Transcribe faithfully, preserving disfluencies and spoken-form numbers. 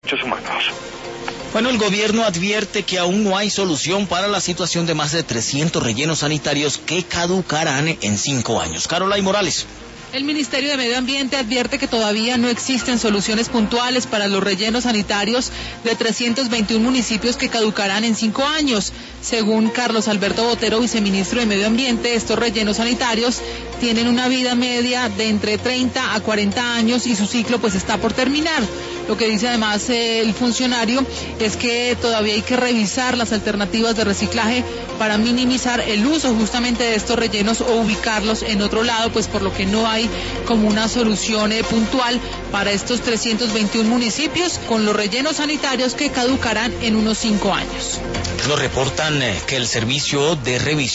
derechos humanos. Bueno, el gobierno advierte que aún no hay solución para la situación de más de trescientos rellenos sanitarios que caducarán en cinco años. Caroline Morales. El Ministerio de Medio Ambiente advierte que todavía no existen soluciones puntuales para los rellenos sanitarios de trescientos veintiún municipios que caducarán en cinco años. Según Carlos Alberto Botero, viceministro de Medio Ambiente, estos rellenos sanitarios tienen una vida media de entre treinta a cuarenta años y su ciclo pues está por terminar. Lo que dice además eh, el funcionario es que todavía hay que revisar las alternativas de reciclaje para minimizar el uso justamente de estos rellenos o ubicarlos en otro lado, pues por lo que no hay como una solución eh, puntual para estos trescientos veintiún municipios con los rellenos sanitarios que caducarán en unos cinco años. Nos reportan eh, que el servicio de revisión